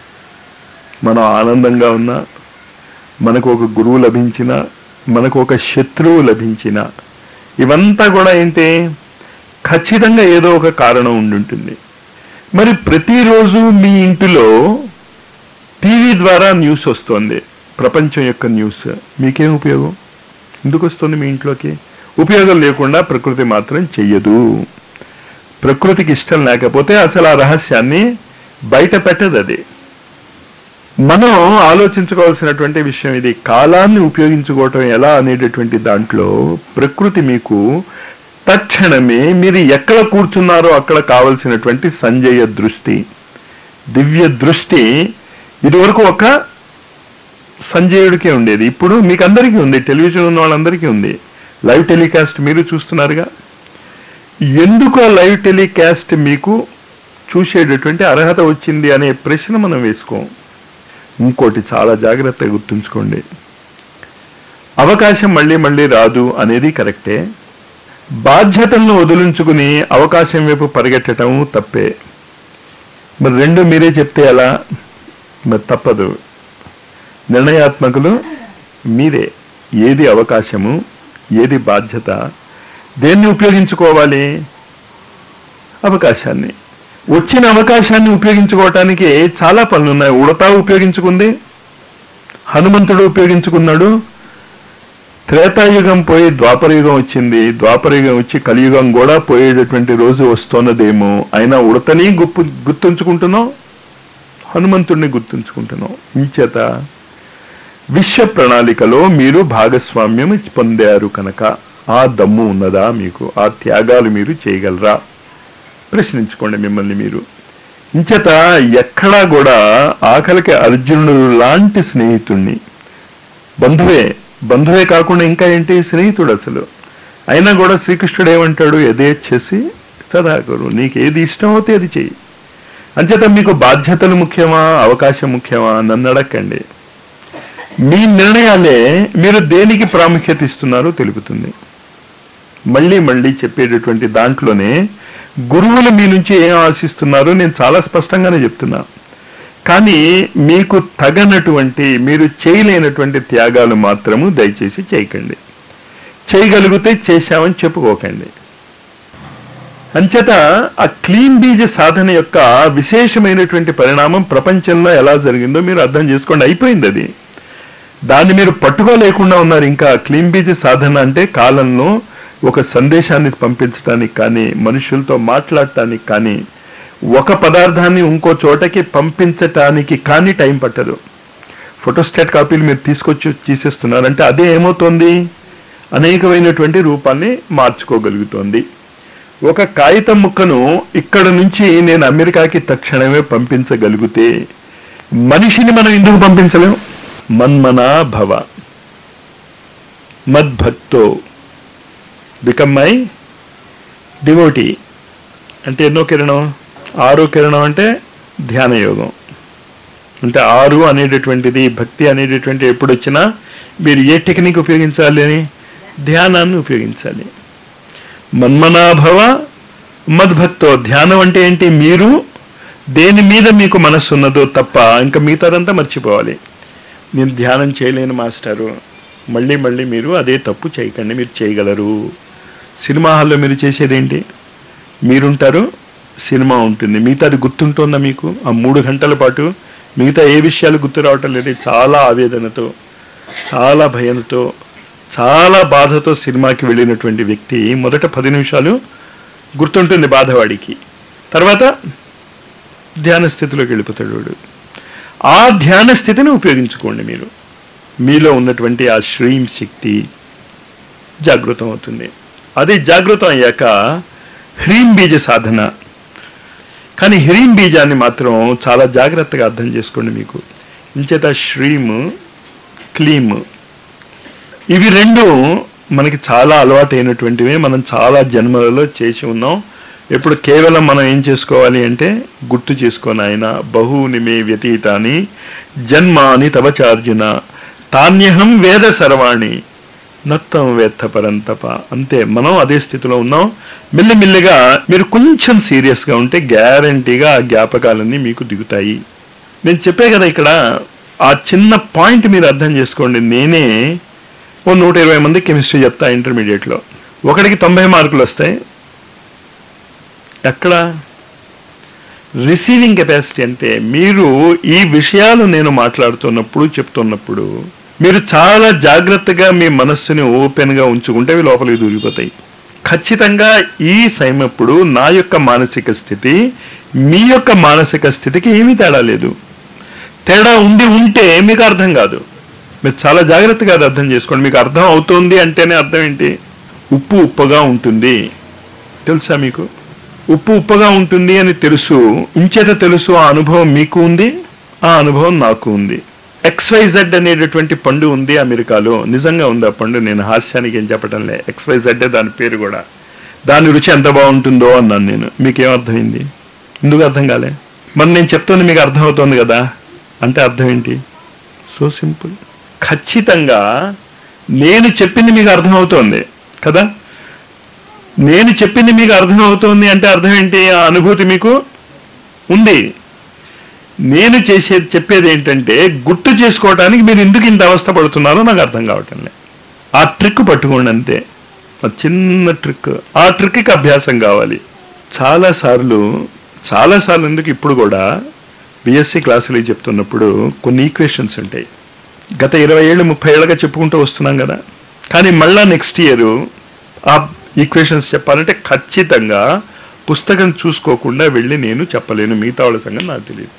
మనం ఆనందంగా ఉన్నా, మనకు ఒక గురువు లభించినా, మనకు ఒక శత్రువు లభించినా, ఇవంతా కూడా ఏంటి? ఖచ్చితంగా ఏదో ఒక కారణం ఉండుంటుంది. మరి ప్రతిరోజు మీ ఇంటిలో టీవీ ద్వారా న్యూస్ వస్తుంది, ప్రపంచం యొక్క న్యూస్. మీకేం ఉపయోగం? ఎందుకు వస్తుంది మీ ఇంట్లోకి? ఉపయోగం లేకుండా ప్రకృతి మాత్రం చెయ్యదు. ప్రకృతికి ఇష్టం లేకపోతే అసలు ఆ రహస్యాన్ని బయట పెట్టదు అది. మనం ఆలోచించుకోవాల్సినటువంటి విషయం ఇది. కాలాన్ని ఉపయోగించుకోవటం ఎలా అనేటటువంటి దాంట్లో ప్రకృతి మీకు తక్షణమే మీరు ఎక్కడ కూర్చున్నారో అక్కడ కావలసినటువంటి సంజయ దృష్టి, దివ్య దృష్టి ఇదివరకు ఒక సంజయుడికే ఉండేది, ఇప్పుడు మీకు అందరికీ ఉంది. టెలివిజన్ ఉన్న వాళ్ళందరికీ ఉంది. లైవ్ టెలికాస్ట్ మీరు చూస్తున్నారుగా. ఎందుకు ఆ లైవ్ టెలికాస్ట్ మీకు చూసేటటువంటి అర్హత వచ్చింది అనే ప్రశ్న మనం వేసుకోం. ఇంకోటి చాలా జాగ్రత్తగా గుర్తుంచుకోండి, అవకాశం మళ్ళీ మళ్ళీ రాదు అనేది కరెక్టే, బాధ్యతలను వదిలించుకుని అవకాశం వైపు పరిగెట్టడం తప్పే. మరి రెండు మీరే చెప్తే ఎలా? మరి తప్పదు. నిర్ణయాత్మకులు మీరే. ఏది అవకాశము, ఏది బాధ్యత, దేన్ని ఉపయోగించుకోవాలి? అవకాశాన్ని. వచ్చిన అవకాశాన్ని ఉపయోగించుకోవటానికి చాలా పనులున్నాయి. ఉడతా ఉపయోగించుకుంది, హనుమంతుడు ఉపయోగించుకున్నాడు. త్రేతాయుగం పోయి ద్వాపరయుగం వచ్చింది, ద్వాపరయుగం వచ్చి కలియుగం కూడా పోయేటటువంటి రోజు వస్తున్నదేమో, అయినా ఉడతని గుప్పు గుర్తుంచుకుంటున్నాం, హనుమంతుడిని గుర్తుంచుకుంటున్నాం. ఇంచేత విశ్వ ప్రణాళికలో మీరు భాగస్వామ్యం పొందారు కనుక ఆ దమ్ము ఉన్నదా మీకు? ఆ త్యాగాలు మీరు చేయగలరా? ప్రశ్నించుకోండి మిమ్మల్ని మీరు. ఇంచేత ఎక్కడా కూడా ఆఖరికి అర్జునుడు లాంటి స్నేహితుణ్ణి, బంధువే బంధువే కాకుండా ఇంకా ఏంటి స్నేహితుడు అసలు, అయినా కూడా శ్రీకృష్ణుడు ఏమంటాడు? యథేచ్ఛసి తదాకురు, నీకు ఏది ఇష్టం అవుతే అది చెయ్యి. అంచేత మీకు బాధ్యతలు ముఖ్యమా, అవకాశం ముఖ్యమా? నన్ను అడగండి. మీ నిర్ణయాలే మీరు దేనికి ప్రాముఖ్యత ఇస్తున్నారో తెలుపుతుంది. మళ్ళీ మళ్ళీ చెప్పేటటువంటి దాంట్లోనే గురువులు మీ నుంచి ఏం ఆశిస్తున్నారో నేను చాలా స్పష్టంగానే చెప్తున్నా. కానీ మీకు తగనటువంటి, మీరు చేయలేనటువంటి త్యాగాలు మాత్రము దయచేసి చేయకండి. చేయగలిగితే చేశామని చెప్పుకోకండి. అంచేత ఆ క్లీన్ బీజ్ సాధన యొక్క విశేషమైనటువంటి పరిణామం ప్రపంచంలో ఎలా జరిగిందో మీరు అర్థం చేసుకోండి. అయిపోయింది అది. దాన్ని మీరు పట్టుకోలేకుండా ఉన్నారు. ఇంకా క్లీన్ బీజ్ సాధన అంటే కాలంలో ఒక సందేశాన్ని పంపించడానికి కానీ, మనుషులతో మాట్లాడటానికి కానీ, ఒక పదార్థాన్ని ఇంకో చోటకి పంపించటానికి కానీ టైం పట్టదు. ఫోటోస్టాట్ కాపీలు మీరు తీసుకొచ్చి తీసేస్తున్నారంటే అదే ఏమవుతోంది? అనేకమైనటువంటి రూపాన్ని మార్చుకోగలుగుతోంది. ఒక కాగితం ముక్కను ఇక్కడ నుంచి నేను అమెరికాకి తక్షణమే పంపించగలిగితే మనిషిని మనం ఎందుకు పంపించలేం? మన్మనా భవ మద్భక్తో బికమ్ మై డివోటీ అంటే ఎన్నో కిరణం? ఆరో కిరణం అంటే ధ్యాన యోగం. అంటే ఆరు అనేటటువంటిది, భక్తి అనేటటువంటి ఎప్పుడు వచ్చినా మీరు ఏ టెక్నిక్ ఉపయోగించాలి అని? ధ్యానాన్ని ఉపయోగించాలి. మన్మనాభవ మద్భక్తో. ధ్యానం అంటే ఏంటి? మీరు దేని మీద మీకు మనస్సు ఉన్నదో తప్ప ఇంకా మిగతాదంతా మర్చిపోవాలి. నేను ధ్యానం చేయలేను మాస్టారు, మళ్ళీ మళ్ళీ మీరు అదే తప్పు చేయకండి. మీరు చేయగలరు. సినిమా హాల్లో మీరు చేసేదేంటి? మీరుంటారు, సినిమా ఉంటుంది. మిగతా అది గుర్తుంటుందా మీకు? ఆ మూడు గంటల పాటు మిగతా ఏ విషయాలు గుర్తు రావటం లేదు. చాలా ఆవేదనతో, చాలా భయంతో, చాలా బాధతో సినిమాకి వెళ్ళినటువంటి వ్యక్తి మొదట పది నిమిషాలు గుర్తుంటుంది బాధవాడికి, తర్వాత ధ్యాన స్థితిలోకి వెళ్ళిపోతాడు వాడు. ఆ ధ్యాన స్థితిని ఉపయోగించుకోండి. మీరు మీలో ఉన్నటువంటి ఆ శ్రీం శక్తి జాగృతం అవుతుంది. అది జాగృతం అయ్యాక హ్రీం బీజ సాధన. కానీ హ్రీం బీజాన్ని మాత్రం చాలా జాగ్రత్తగా అర్థం చేసుకోండి. మీకు ఇంచేత శ్రీం, క్లీం ఇవి రెండు మనకి చాలా అలవాటు అయినటువంటివి. మనం చాలా జన్మలలో చేసి ఉన్నాం. ఇప్పుడు కేవలం మనం ఏం చేసుకోవాలి అంటే గుర్తు చేసుకొని, ఆయన బహూని మే వ్యతీతాని జన్మాని తవచార్జున తాన్యహం వేద సర్వాణి నత్తం వేత్త పరంతప. అంతే, మనం అదే స్థితిలో ఉన్నాం. మెల్లిమెల్లిగా మీరు కొంచెం సీరియస్గా ఉంటే గ్యారంటీగా ఆ జ్ఞాపకాలన్నీ మీకు దిగుతాయి. నేను చెప్పే కదా ఇక్కడ ఆ చిన్న పాయింట్ మీరు అర్థం చేసుకోండి. నేనే ఓ నూట ఇరవై మంది కెమిస్ట్రీ చెప్తా ఇంటర్మీడియట్లో, ఒకటికి తొంభై మార్కులు వస్తాయి. ఎక్కడ రిసీవింగ్ కెపాసిటీ అంటే మీరు ఈ విషయాలు నేను మాట్లాడుతున్నప్పుడు చెప్తున్నప్పుడు మీరు చాలా జాగ్రత్తగా మీ మనస్సుని ఓపెన్గా ఉంచుకుంటే అవి లోపలికి దూరిపోతాయి. ఖచ్చితంగా ఈ సమయప్పుడు నా యొక్క మానసిక స్థితి మీ యొక్క మానసిక స్థితికి ఏమీ తేడా లేదు. తేడా ఉండి ఉంటే మీకు అర్థం కాదు. మీరు చాలా జాగ్రత్తగా అది అర్థం చేసుకోండి. మీకు అర్థం అవుతుంది అంటేనే అర్థం ఏంటి? ఉప్పు ఉప్పుగా ఉంటుంది తెలుసా మీకు? ఉప్పు ఉప్పుగా ఉంటుంది అని తెలుసు. ఇంచేత తెలుసు, ఆ అనుభవం మీకు ఉంది, ఆ అనుభవం నాకు ఉంది. ఎక్స్వైజెడ్ అనేటటువంటి పండు ఉంది అమెరికాలో, నిజంగా ఉంది ఆ పండు. నేను హాస్యానికి ఏం చెప్పటంలే, ఎక్స్వైజెడ్ దాని పేరు కూడా. దాని రుచి ఎంత బాగుంటుందో అన్నాను నేను. మీకేమర్థమైంది? ఎందుకు అర్థం కాలే? మరి నేను చెప్తుంది మీకు అర్థమవుతోంది కదా అంటే అర్థం ఏంటి? So simple. ఖచ్చితంగా నేను చెప్పింది మీకు అర్థమవుతోంది కదా. నేను చెప్పింది మీకు అర్థమవుతోంది అంటే అర్థం ఏంటి? ఆ అనుభూతి మీకు ఉంది. నేను చేసే చెప్పేది ఏంటంటే గుర్తు చేసుకోవడానికి మీరు ఎందుకు ఇంత అవస్థ పడుతున్నారో నాకు అర్థం కావటం లేదు. ఆ ట్రిక్ పట్టుకోండి అంతే, ఆ చిన్న ట్రిక్. ఆ ట్రిక్కి అభ్యాసం కావాలి. చాలాసార్లు చాలాసార్లు ఎందుకు ఇప్పుడు కూడా బిఎస్సి క్లాసులు చెప్తున్నప్పుడు కొన్ని ఈక్వేషన్స్ ఉంటాయి. గత ఇరవై ఏళ్ళు ముప్పై ఏళ్ళగా చెప్పుకుంటూ వస్తున్నాం కదా. కానీ మళ్ళా నెక్స్ట్ ఇయర్ ఆ ఈక్వేషన్స్ చెప్పాలంటే ఖచ్చితంగా పుస్తకం చూసుకోకుండా వెళ్ళి నేను చెప్పలేను. మిగతా వాళ్ళ సంగతి నాకు తెలియదు.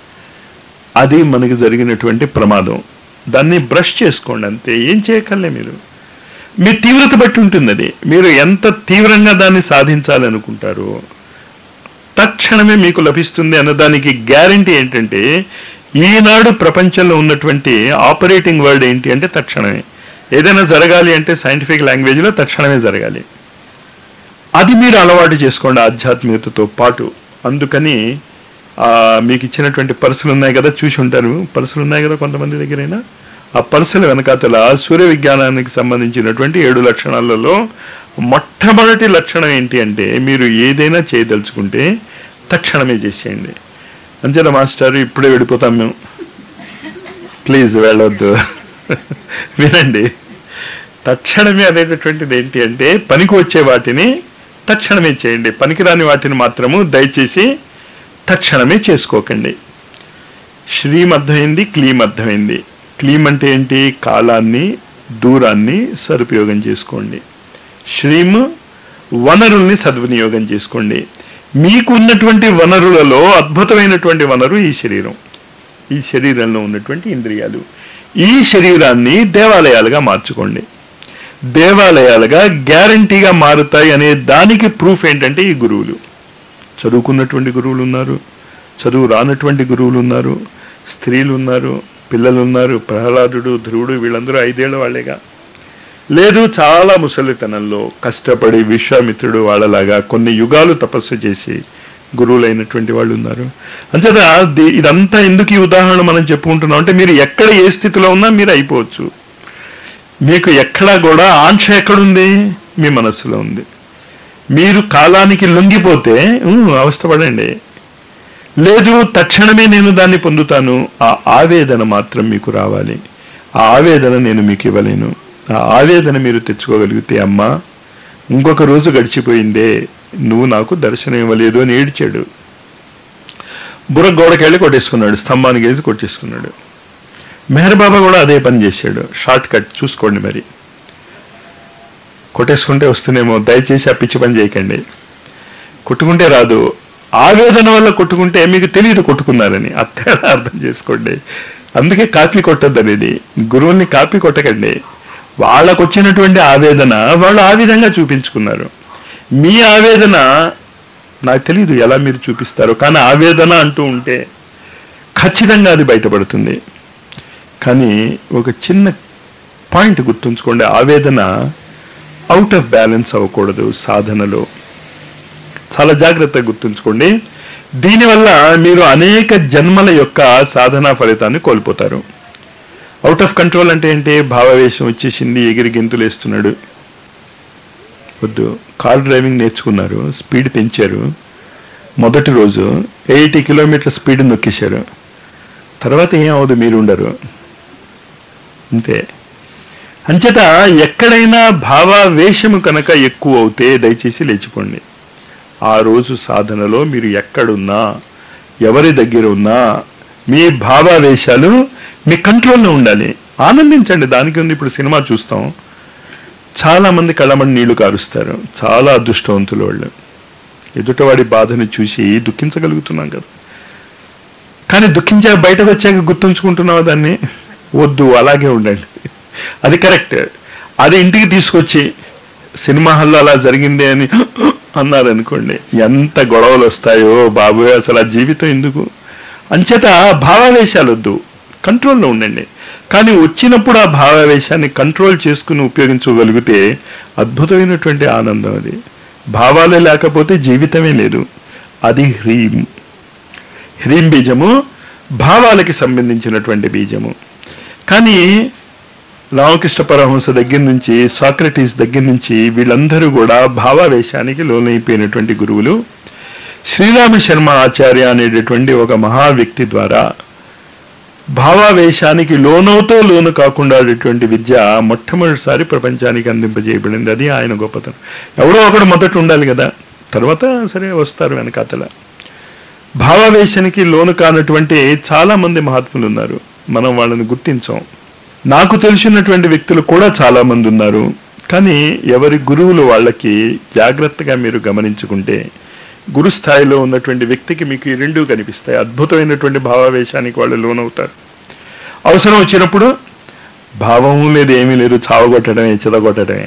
అది మనకి జరిగినటువంటి ప్రమాదం. దాన్ని బ్రష్ చేసుకోండి అంతే, ఏం చేయకలే. మీరు మీ తీవ్రత బట్టి ఉంటుంది అది. మీరు ఎంత తీవ్రంగా దాన్ని సాధించాలనుకుంటారో తక్షణమే మీకు లభిస్తుంది అన్నదానికి గ్యారంటీ ఏంటంటే ఈనాడు ప్రపంచంలో ఉన్నటువంటి ఆపరేటింగ్ వర్డ్ ఏంటి అంటే తక్షణమే. ఏదైనా జరగాలి అంటే సైంటిఫిక్ లాంగ్వేజ్లో తక్షణమే జరగాలి. అది మీరు అలవాటు చేసుకోండి ఆధ్యాత్మికతతో పాటు. అందుకని మీకు ఇచ్చినటువంటి పర్సులు ఉన్నాయి కదా, చూసి ఉంటారు. పర్సులు ఉన్నాయి కదా కొంతమంది దగ్గరైనా. ఆ పర్సుల వెనకాతల సూర్య విజ్ఞానానికి సంబంధించినటువంటి ఏడు లక్షణాలలో మొట్టమొదటి లక్షణం ఏంటి అంటే మీరు ఏదైనా చేయదలుచుకుంటే తక్షణమే చేసేయండి. అంచేత మాస్టర్ ఇప్పుడే వెళ్ళిపోతాం మేము, ప్లీజ్ వెళ్ళొద్దు. వినండి, తక్షణమే అనేటటువంటిది ఏంటి అంటే పనికి వచ్చే వాటిని తక్షణమే చేయండి, పనికిరాని వాటిని మాత్రము దయచేసి తక్షణమే చేసుకోకండి. శ్రీం అర్థమైంది, క్లీం అర్థమైంది. క్లీం అంటే ఏంటి? కాలాన్ని దూరాన్ని సదుపయోగం చేసుకోండి. శ్రీం వనరుల్ని సద్వినియోగం చేసుకోండి. మీకు ఉన్నటువంటి వనరులలో అద్భుతమైనటువంటి వనరు ఈ శరీరం, ఈ శరీరంలో ఉన్నటువంటి ఇంద్రియాలు. ఈ శరీరాన్ని దేవాలయాలుగా మార్చుకోండి. దేవాలయాలుగా గ్యారంటీగా మారుతాయి అనే దానికి ప్రూఫ్ ఏంటంటే ఈ గురువులు. చదువుకున్నటువంటి గురువులు ఉన్నారు, చదువు రానటువంటి గురువులు ఉన్నారు, స్త్రీలు ఉన్నారు, పిల్లలు ఉన్నారు. ప్రహ్లాదుడు, ధ్రువుడు వీళ్ళందరూ ఐదేళ్ల వాళ్ళేగా. లేదు చాలా ముసలితనంలో కష్టపడి విశ్వామిత్రుడు వాళ్ళలాగా కొన్ని యుగాలు తపస్సు చేసి గురువులైనటువంటి వాళ్ళు ఉన్నారు. అంచేత ఇదంతా ఎందుకు ఈ ఉదాహరణ మనం చెప్పుకుంటున్నాం అంటే మీరు ఎక్కడ ఏ స్థితిలో ఉన్నా మీరు అయిపోవచ్చు. మీకు ఎక్కడా కూడా ఆంక్ష ఎక్కడుంది? మీ మనస్సులో ఉంది. మీరు కాలానికి లొంగిపోతే అవస్థపడండి. లేదు తక్షణమే నేను దాన్ని పొందుతాను, ఆ ఆవేదన మాత్రం మీకు రావాలి. ఆ ఆవేదన నేను మీకు ఇవ్వలేను. ఆ ఆవేదన మీరు తెచ్చుకోగలిగితే అమ్మా ఇంకొక రోజు గడిచిపోయిందే, నువ్వు నాకు దర్శనం ఇవ్వలేదు అని ఏడ్చాడు. బుర్ర గోడకెళ్ళి కొట్టేసుకున్నాడు, స్తంభానికి వేసి కొట్టేసుకున్నాడు. మెహర్ బాబా కూడా అదే పని చేశాడు. షార్ట్ కట్ చూసుకోండి. మరి కొట్టేసుకుంటే వస్తుందేమో, దయచేసి ఆ పిచ్చి పని చేయకండి. కొట్టుకుంటే రాదు, ఆవేదన వల్ల కొట్టుకుంటే మీకు తెలియదు కొట్టుకున్నారని. అత్తేడా అర్థం చేసుకోండి. అందుకే కాపీ కొట్టద్దు అనేది. గురువుల్ని కాపీ కొట్టకండి. వాళ్ళకు వచ్చినటువంటి ఆవేదన వాళ్ళు ఆ విధంగా చూపించుకున్నారు. మీ ఆవేదన నాకు తెలియదు ఎలా మీరు చూపిస్తారో, కానీ ఆవేదన అంటూ ఉంటే ఖచ్చితంగా అది బయటపడుతుంది. కానీ ఒక చిన్న పాయింట్ గుర్తుంచుకోండి, ఆవేదన అవుట్ ఆఫ్ బ్యాలెన్స్ అవ్వకూడదు సాధనలో. చాలా జాగ్రత్తగా గుర్తుంచుకోండి. దీనివల్ల మీరు అనేక జన్మల యొక్క సాధనా ఫలితాన్ని కోల్పోతారు. అవుట్ ఆఫ్ కంట్రోల్ అంటే ఏంటి? భావావేశం వచ్చేసింది, ఎగిరి గెంతులు వేస్తున్నాడు. వద్దు. కార్ డ్రైవింగ్ నేర్చుకున్నారు, స్పీడ్ పెంచారు. మొదటి రోజు ఎయిటీ కిలోమీటర్ స్పీడ్ నొక్కేశారు. తర్వాత ఏం అవదు, మీరు ఉండరు అంతే. అంచేత ఎక్కడైనా భావావేశము కనుక ఎక్కువ అవుతే దయచేసి లేచిపోండి. ఆ రోజు సాధనలో మీరు ఎక్కడున్నా, ఎవరి దగ్గర ఉన్నా మీ భావావేశాలు మీ కంట్రోల్లో ఉండాలి. ఆనందించండి, దానికి ఉంది. ఇప్పుడు సినిమా చూస్తాం, చాలా మంది కళ్ళమని నీళ్లు కారుస్తారు. చాలా అదృష్టవంతులు వాళ్ళు. ఎదుటవాడి బాధను చూసి దుఃఖించగలుగుతున్నాం కదా. కానీ దుఃఖించాక బయటకు వచ్చాక గుర్తుంచుకుంటున్నావా దాన్ని? వద్దు, అలాగే ఉండండి. అది కరెక్ట్. అది ఇంటికి తీసుకొచ్చి సినిమా హాల్లో అలా జరిగింది అని అన్నారనుకోండి, ఎంత గొడవలు వస్తాయో బాబు. అసలు ఆ జీవితం ఎందుకు? అంచేత భావావేశాలు వద్దు, కంట్రోల్లో ఉండండి. కానీ వచ్చినప్పుడు ఆ భావావేశాన్ని కంట్రోల్ చేసుకుని ఉపయోగించగలిగితే అద్భుతమైనటువంటి ఆనందం అది. భావాలే లేకపోతే జీవితమే లేదు. అది హ్రీం. హ్రీం బీజము భావాలకి సంబంధించినటువంటి బీజము. కానీ రామకృష్ణ పరమహంస దగ్గర నుంచి, సాక్రటీస్ దగ్గర నుంచి వీళ్ళందరూ కూడా భావావేశానికి లోనైపోయినటువంటి గురువులు. శ్రీరామ శర్మ ఆచార్య అనేటటువంటి ఒక మహా వ్యక్తి ద్వారా భావావేశానికి లోనవుతో లోను కాకుండా విద్య మొట్టమొదటిసారి ప్రపంచానికి అందింపజేయబడింది. అది ఆయన గొప్పతనం. ఎవడో ఒకడు మొదట ఉండాలి కదా, తర్వాత సరే వస్తారు వెనకాతల. భావావేశానికి లోను కానటువంటి చాలా మంది మహాత్ములు ఉన్నారు, మనం వాళ్ళని గుర్తించాం. నాకు తెలిసినటువంటి వ్యక్తులు కూడా చాలా మంది ఉన్నారు. కానీ ఎవరి గురువులు వాళ్ళకి జాగ్రత్తగా మీరు గమనించుకుంటే గురు స్థాయిలో ఉన్నటువంటి వ్యక్తికి మీకు ఈ రెండూ కనిపిస్తాయి. అద్భుతమైనటువంటి భావావేశానికి వాళ్ళు లోనవుతారు. అవసరం వచ్చినప్పుడు భావము లేదు, ఏమీ లేదు, చావగొట్టడమే, చెదగొట్టడమే.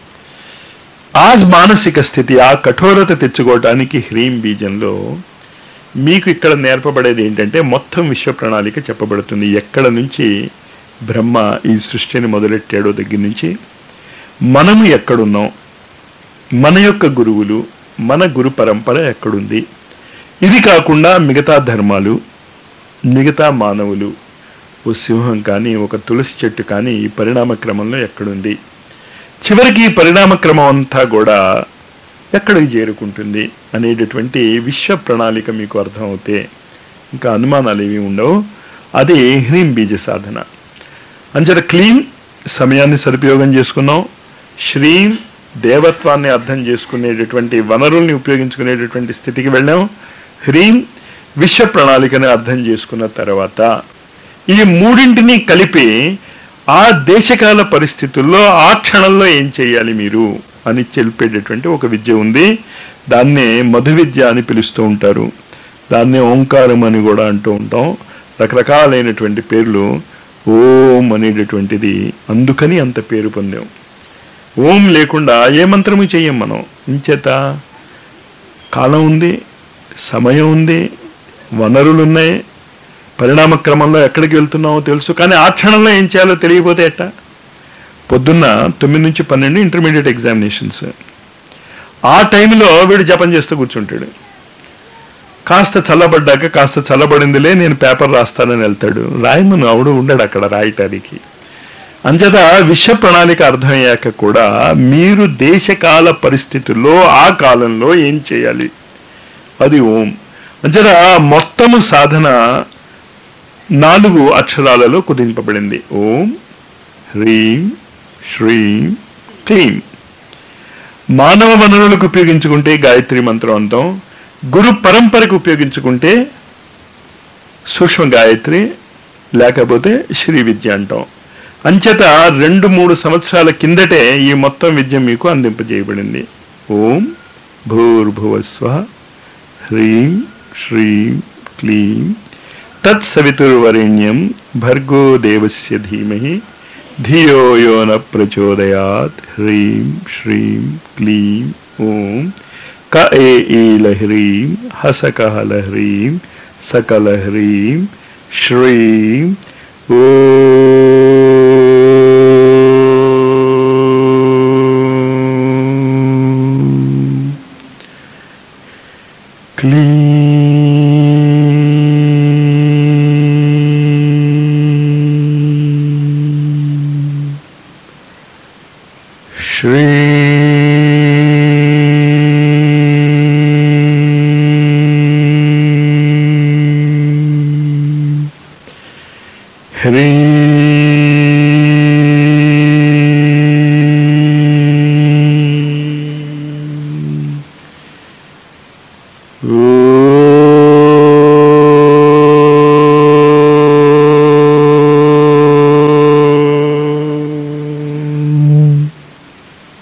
ఆ మానసిక స్థితి, ఆ కఠోరత తెచ్చుకోవటానికి హ్రీం బీజంలో మీకు ఇక్కడ నేర్పబడేది ఏంటంటే మొత్తం విశ్వ ప్రణాళిక చెప్పబడుతుంది. ఎక్కడ నుంచి బ్రహ్మ ఈ సృష్టిని మొదలెట్టాడో దగ్గర నుంచి మనము ఎక్కడున్నాం, మన యొక్క గురువులు, మన గురు పరంపర ఎక్కడుంది, ఇది కాకుండా మిగతా ధర్మాలు, మిగతా మానవులు, ఓ సింహం కానీ ఒక తులసి చెట్టు కానీ ఈ పరిణామ క్రమంలో ఎక్కడుంది, చివరికి ఈ పరిణామ క్రమం అంతా కూడా ఎక్కడికి చేరుకుంటుంది అనేటటువంటి విశ్వ ప్రణాళిక మీకు అర్థమవుతే ఇంకా అనుమానాలు ఏవి ఉండవు. అది హ్రీం బీజ సాధన. అంచేత క్లీం సమయాన్ని సదుపయోగం చేసుకున్నాం, శ్రీం దేవత్వాన్ని అర్థం చేసుకునేటటువంటి వనరుల్ని ఉపయోగించుకునేటటువంటి స్థితికి వెళ్ళాం, హ్రీం విశ్వ ప్రణాళికని అర్థం చేసుకున్న తర్వాత ఈ మూడింటిని కలిపి ఆ దేశకాల పరిస్థితుల్లో ఆ క్షణంలో ఏం చేయాలి మీరు అని చెప్పేటటువంటి ఒక విద్య ఉంది. దాన్నే మధు విద్య అని పిలుస్తూ ఉంటారు, దాన్నే ఓంకారం అని కూడా అంటూ ఉంటాం. రకరకాలైనటువంటి పేర్లు. ఓం అనేటటువంటిది అందుకని అంత పేరు పొందాం. ఓం లేకుండా ఏ మంత్రము చెయ్యం మనం. ఇంచేత కాలం ఉంది, సమయం ఉంది, వనరులు ఉన్నాయి, పరిణామ క్రమంలో ఎక్కడికి వెళ్తున్నామో తెలుసు. కానీ ఆ క్షణంలో ఏం చేయాలో తెలియకపోతే ఎట్టా? పొద్దున్న తొమ్మిది నుంచి పన్నెండు ఇంటర్మీడియట్ ఎగ్జామినేషన్స్. ఆ టైంలో వీడు జపం చేస్తూ కూర్చుంటాడు. కాస్త చల్లబడ్డాక కాస్త చల్లబడిందిలే నేను పేపర్ రాస్తానని వెళ్తాడు. రాయమను ఆవిడ ఉండడు అక్కడ రాయటానికి. అంచేత విశ్వ ప్రణాళిక అర్థమయ్యాక కూడా మీరు దేశకాల పరిస్థితుల్లో ఆ కాలంలో ఏం చేయాలి, అది ఓం. అంచేత మొత్తము సాధన నాలుగు అక్షరాలలో కుదింపబడింది. ఓం, హ్రీం, శ్రీం, క్లీం. మానవ వనరులకు ఉపయోగించుకుంటే గాయత్రి మంత్రం అంటాం, గురు పరంపరకు ఉపయోగించుకుంటే సూక్ష్మ గాయత్రి లేకపోతే శ్రీ విద్య అంటాం. అంచేత రెండు మూడు సంవత్సరాల కిందటే ఈ మొత్తం విద్య మీకు అందింపజేయబడింది. ఓం భూర్భువస్వ హ్రీం శ్రీం క్లీం తత్సవితుర్వరేణ్యం భర్గో దేవస్య ధీమహి ధియో యో న ప్రచోదయాత్. హ్రీం శ్రీం క్లీం ఓం క ఏ ఈల హ్రీం హసకహల హ్రీం సకల హ్రీం శ్రీం ఓం క్లీం శ్రీ హ్రీ ఓ